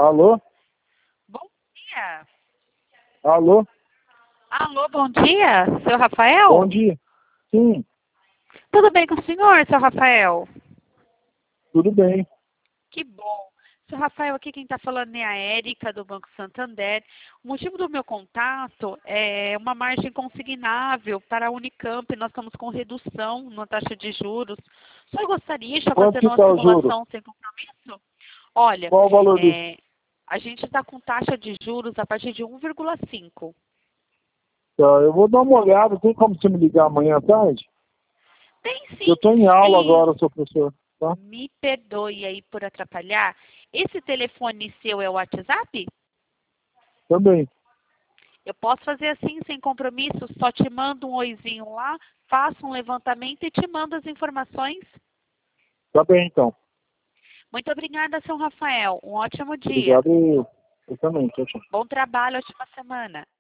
Alô? Bom dia. Alô? Alô, bom dia, seu Rafael? Bom dia. Sim, Tudo bem com o senhor, seu Rafael? tudo bem. Que bom. Seu Rafael, aqui quem está falando é a Érica, do Banco Santander. O motivo do meu contato é uma margem consignável para a Unicamp. Nós estamos com redução na taxa de juros. O senhor gostaria de estar Quanto que fazendo uma está o juro? simulação sem compromisso? Olha, Qual o valor disso? a gente está com taxa de juros a partir de 1,5. Tá, eu vou dar uma olhada. Tem como você me ligar amanhã à tarde? Tem Eu sim. estou em aula E agora, seu professor. Tá? me perdoe aí por atrapalhar. Esse telefone seu é o WhatsApp? Também. Eu posso fazer assim, sem compromisso, só te mando um oizinho lá, faço um levantamento e te mando as informações. Tá bem, então. Muito obrigada, São Rafael. Um ótimo dia. Obrigado. Eu também. Tchau, tchau. Bom trabalho, ótima semana.